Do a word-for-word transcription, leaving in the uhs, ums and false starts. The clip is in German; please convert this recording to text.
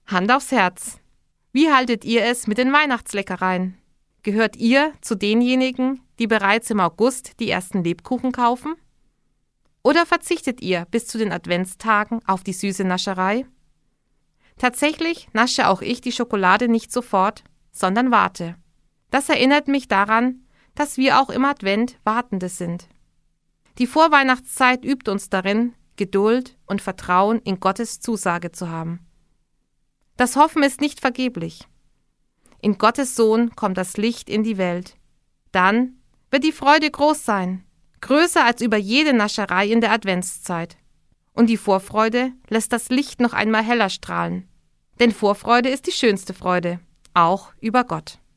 Hand aufs Herz. Wie haltet ihr es mit den Weihnachtsleckereien? Gehört ihr zu denjenigen, die bereits im August die ersten Lebkuchen kaufen? Oder verzichtet ihr bis zu den Adventstagen auf die süße Nascherei? Tatsächlich nasche auch ich die Schokolade nicht sofort, sondern warte. Das erinnert mich daran, dass wir auch im Advent Wartende sind. Die Vorweihnachtszeit übt uns darin, Geduld und Vertrauen in Gottes Zusage zu haben. Das Hoffen ist nicht vergeblich. In Gottes Sohn kommt das Licht in die Welt. Dann wird die Freude groß sein, größer als über jede Nascherei in der Adventszeit. Und die Vorfreude lässt das Licht noch einmal heller strahlen. Denn Vorfreude ist die schönste Freude, auch über Gott.